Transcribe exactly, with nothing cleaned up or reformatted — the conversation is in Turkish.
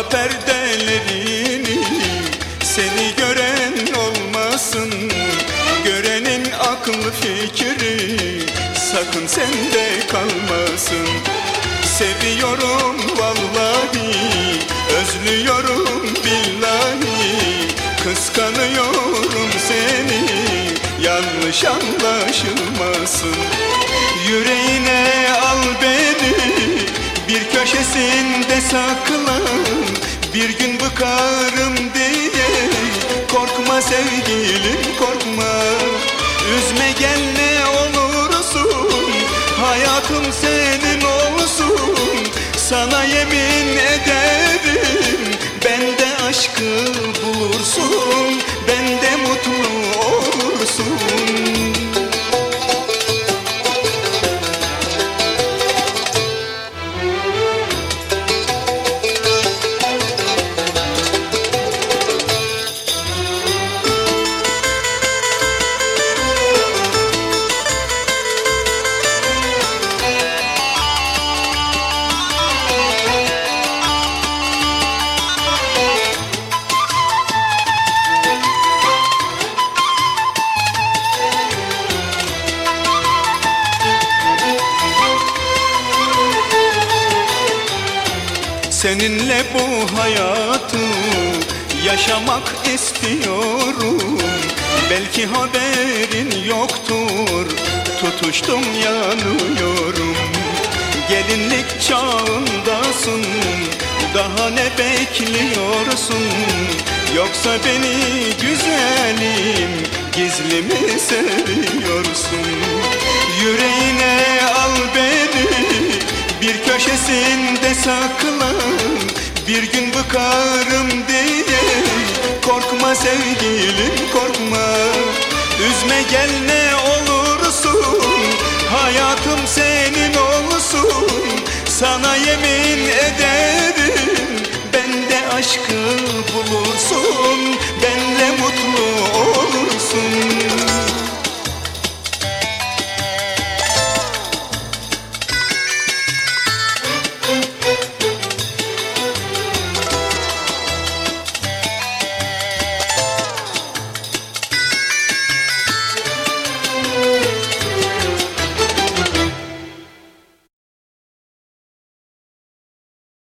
Kapa perdelerini, seni gören olmasın. Görenin aklı fikri sakın sende kalmasın. Seviyorum vallahi, özlüyorum billahi. Kıskanıyorum seni, yanlış anlaşılmasın. Yüreğine al beni, bir köşesinde sakla. Bir gün bıkarım diye korkma sevgilim, korkma. Üzme gel ne olursun, hayatım senin olsun. Sana yemin ederim, bende aşkı bulursun, bende mutlu olursun. Seninle bu hayatı yaşamak istiyorum. Belki haberin yoktur, tutuştum yanıyorum. Gelinlik çağındasın, daha ne bekliyorsun? Yoksa beni güzelim gizli mi seviyorsun? Yüreğine al beni, bir köşesinde sakla. Bir gün bıkarım diye korkma sevgilim, korkma. Üzme gel ne olursun, hayatım senin olsun. Sana yemin ederim, bende aşkı bulursun,